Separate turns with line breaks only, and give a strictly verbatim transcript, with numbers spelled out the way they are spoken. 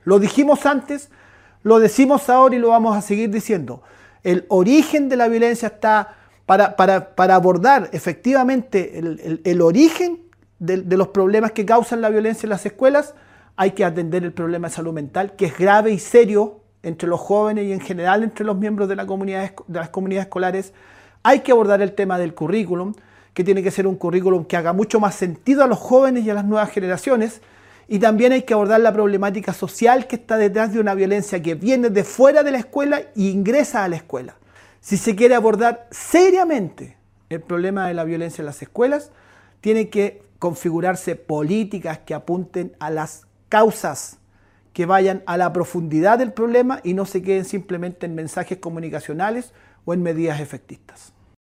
Lo dijimos antes, lo decimos ahora y lo vamos a seguir diciendo. El origen de la violencia está, para, para, para abordar efectivamente el, el, el origen de, de los problemas que causan la violencia en las escuelas, hay que atender el problema de salud mental, que es grave y serio entre los jóvenes y en general entre los miembros de, la comunidad, de las comunidades escolares. Hay que abordar el tema del currículum, que tiene que ser un currículum que haga mucho más sentido a los jóvenes y a las nuevas generaciones. Y también hay que abordar la problemática social que está detrás de una violencia que viene de fuera de la escuela e ingresa a la escuela. Si se quiere abordar seriamente el problema de la violencia en las escuelas, tiene que configurarse políticas que apunten a las causas, que vayan a la profundidad del problema y no se queden simplemente en mensajes comunicacionales o en medidas efectistas.